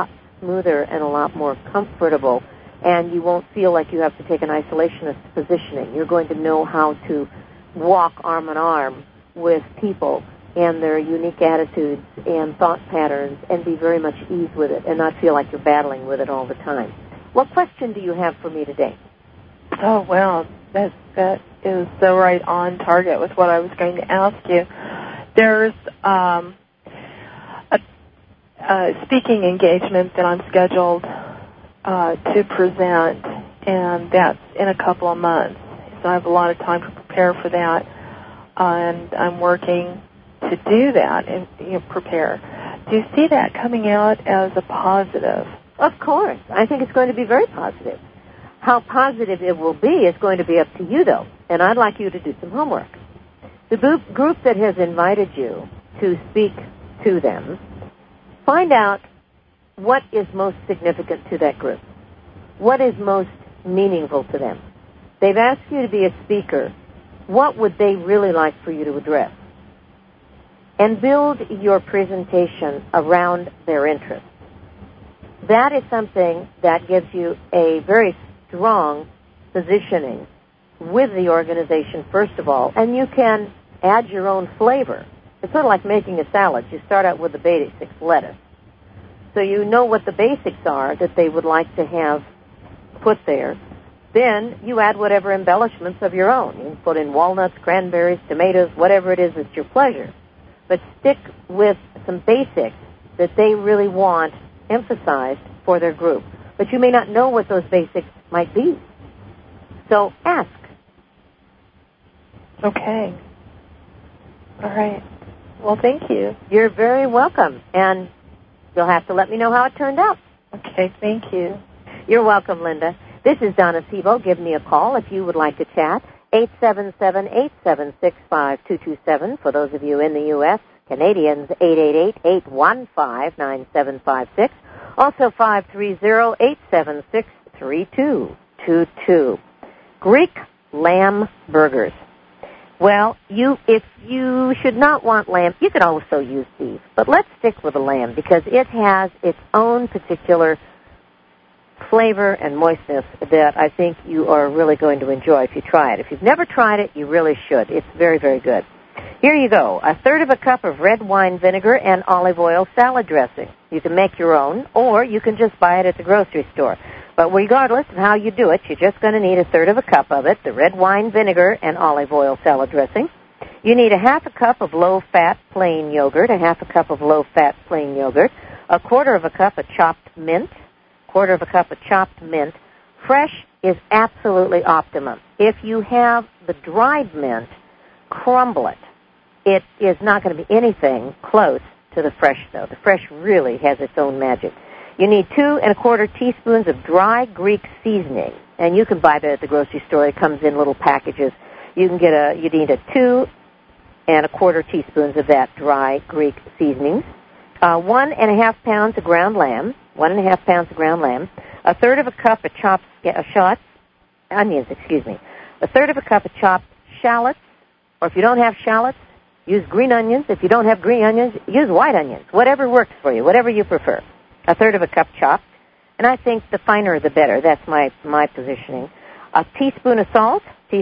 smoother and a lot more comfortable, and you won't feel like you have to take an isolationist positioning. You're going to know how to walk arm in arm with people and their unique attitudes and thought patterns and be very much ease with it and not feel like you're battling with it all the time. What question do you have for me today? Oh, well, that is so right on target with what I was going to ask you. There's a speaking engagement that I'm scheduled to present, and that's in a couple of months. So I have a lot of time to prepare for that, and I'm working to do that and prepare. Do you see that coming out as a positive? Of course. I think it's going to be very positive. How positive it will be is going to be up to you, though, and I'd like you to do some homework. The group that has invited you to speak to them, find out what is most significant to that group. What is most meaningful to them? They've asked you to be a speaker. What would they really like for you to address? And build your presentation around their interests. That is something that gives you a very strong positioning with the organization, first of all, and you can add your own flavor. It's sort of like making a salad. You start out with the basics, lettuce. So you know what the basics are that they would like to have put there. Then you add whatever embellishments of your own. You can put in walnuts, cranberries, tomatoes, whatever it is that's your pleasure. But stick with some basics that they really want emphasized for their group. But you may not know what those basics might be. So ask. Okay. All right. Well, thank you. You're very welcome. And you'll have to let me know how it turned out. Okay, thank you. You're welcome, Linda. This is Donna Sebo. Give me a call if you would like to chat. 877-876-5227 for those of you in the U.S. Canadians, 888-815-9756. Also 530-876-3222. Greek lamb burgers. Well, if you should not want lamb, you could also use beef. But let's stick with the lamb because it has its own particular flavor and moistness that I think you are really going to enjoy if you try it. If you've never tried it, you really should. It's very, very good. Here you go. 1/3 of a cup of red wine vinegar and olive oil salad dressing. You can make your own, or you can just buy it at the grocery store. But regardless of how you do it, you're just going to need 1/3 of a cup of it, the red wine vinegar and olive oil salad dressing. You need 1/2 cup of low-fat plain yogurt, 1/2 cup of low-fat plain yogurt, 1/4 cup of chopped mint, 1/4 cup of chopped mint. Fresh is absolutely optimum. If you have the dried mint, crumble it. It is not going to be anything close to the fresh, though. The fresh really has its own magic. You need 2 1/4 teaspoons of dry Greek seasoning, and you can buy that at the grocery store. It comes in little packages. You need 2 1/4 teaspoons of that dry Greek seasoning. 1.5 pounds of ground lamb. 1.5 pounds of ground lamb. 1/3 cup of chopped onions. 1/3 cup of chopped shallots, or if you don't have shallots, use green onions. If you don't have green onions, use white onions. Whatever works for you, whatever you prefer. 1/3 cup chopped, and I think the finer the better. That's my positioning. A teaspoon of salt,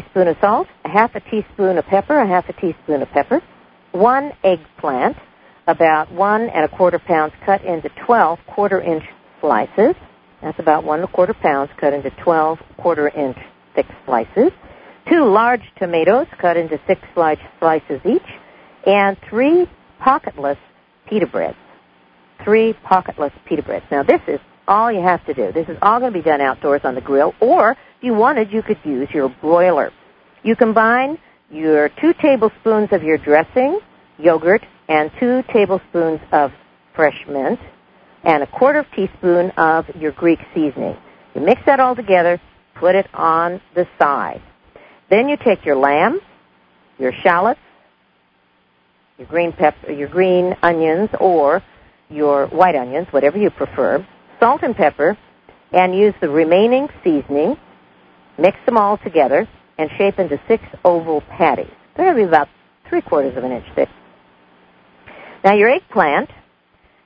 1/2 teaspoon of pepper, 1/2 teaspoon of pepper. 1 eggplant, about 1 1/4 pounds cut into 12 1/4-inch slices. That's about 1 1/4 pounds cut into 12 1/4-inch thick slices. 2 large tomatoes cut into 6 slices each. And 3 pocketless pita breads. 3 pocketless pita breads. Now, this is all you have to do. This is all going to be done outdoors on the grill, or if you wanted, you could use your broiler. You combine your 2 tablespoons of your dressing, yogurt, and 2 tablespoons of fresh mint, and 1/4 teaspoon of your Greek seasoning. You mix that all together, put it on the side. Then you take your lamb, your shallots, your green onions, or your white onions, whatever you prefer, salt and pepper, and use the remaining seasoning, mix them all together, and shape into 6 oval patties. They're going to be about 3/4 of an inch thick. Now your eggplant,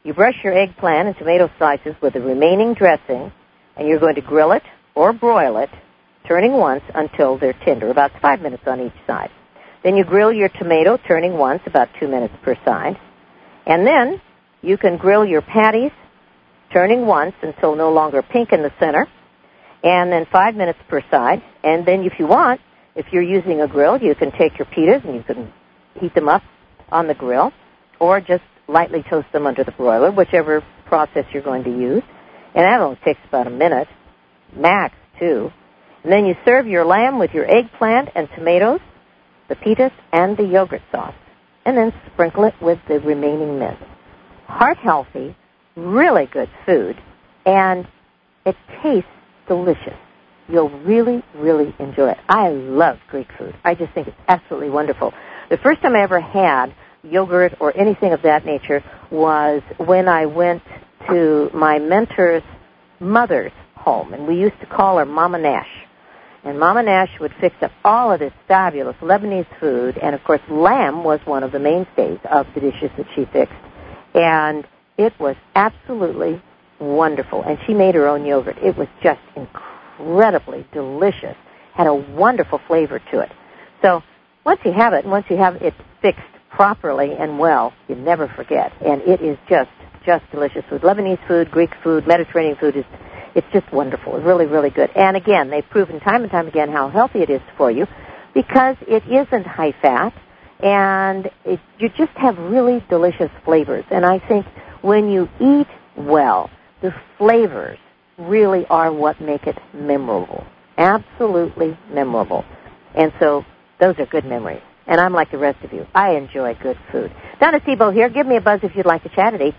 You brush your eggplant and tomato slices with the remaining dressing, and you're going to grill it or broil it, turning once until they're tender, about 5 minutes on each side. Then you grill your tomato, turning once, about 2 minutes per side. And then you can grill your patties, turning once until no longer pink in the center, and then 5 minutes per side. And then if you want, if you're using a grill, you can take your pitas and you can heat them up on the grill, or just lightly toast them under the broiler, whichever process you're going to use. And that only takes about a minute, max 2. And then you serve your lamb with your eggplant and tomatoes, the pitas, and the yogurt sauce. And then sprinkle it with the remaining mince. Heart-healthy, really good food, and it tastes delicious. You'll really, really enjoy it. I love Greek food. I just think it's absolutely wonderful. The first time I ever had yogurt or anything of that nature was when I went to my mentor's mother's home, and we used to call her Mama Nash. And Mama Nash would fix up all of this fabulous Lebanese food, and of course lamb was one of the mainstays of the dishes that she fixed. And it was absolutely wonderful. And she made her own yogurt. It was just incredibly delicious. Had a wonderful flavor to it. So once you have it, and once you have it fixed properly and well, you never forget. And it is just delicious food. Lebanese food, Greek food, Mediterranean food, it's just wonderful. It's really, really good. And again, they've proven time and time again how healthy it is for you because it isn't high fat, and you just have really delicious flavors. And I think when you eat well, the flavors really are what make it memorable. Absolutely memorable. And so those are good memories. And I'm like the rest of you. I enjoy good food. Donna Sebo here. Give me a buzz if you'd like to chat at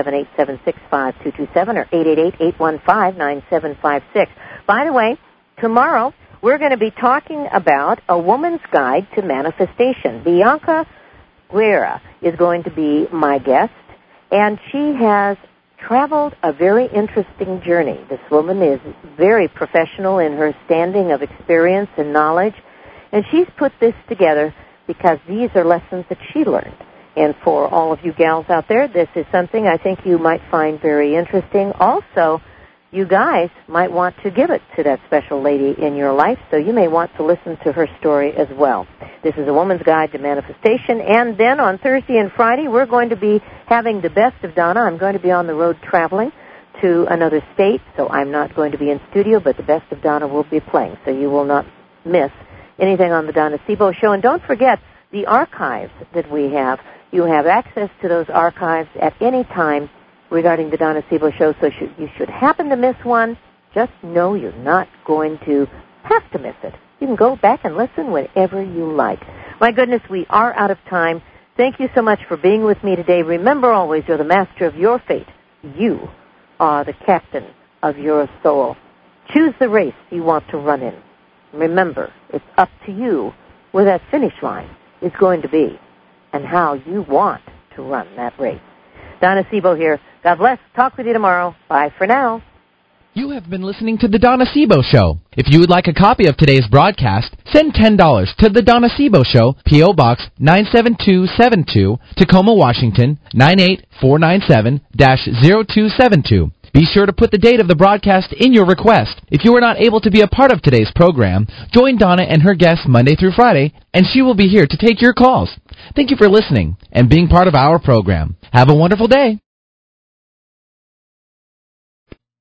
877-876-5227 or 888-815-9756. By the way, tomorrow we're going to be talking about A Woman's Guide to Manifestation. Bianca Guerra is going to be my guest, and she has traveled a very interesting journey. This woman is very professional in her standing of experience and knowledge, and she's put this together because these are lessons that she learned. And for all of you gals out there, this is something I think you might find very interesting. Also, you guys might want to give it to that special lady in your life, so you may want to listen to her story as well. This is A Woman's Guide to Manifestation. And then on Thursday and Friday, we're going to be having the best of Donna. I'm going to be on the road traveling to another state, so I'm not going to be in studio, but the best of Donna will be playing, so you will not miss anything on the Donna Sebo Show. And don't forget the archives that we have. You have access to those archives at any time regarding the Donna Sebo Show, so you should happen to miss one, just know you're not going to have to miss it. You can go back and listen whenever you like. My goodness, we are out of time. Thank you so much for being with me today. Remember always, you're the master of your fate. You are the captain of your soul. Choose the race you want to run in. Remember, it's up to you where that finish line is going to be and how you want to run that race. Donna Sebo here. God bless. Talk with you tomorrow. Bye for now. You have been listening to The Donna Sebo Show. If you would like a copy of today's broadcast, send $10 to The Donna Sebo Show, P.O. Box 97272, Tacoma, Washington, 98497-0272. Be sure to put the date of the broadcast in your request. If you are not able to be a part of today's program, join Donna and her guests Monday through Friday, and she will be here to take your calls. Thank you for listening and being part of our program. Have a wonderful day.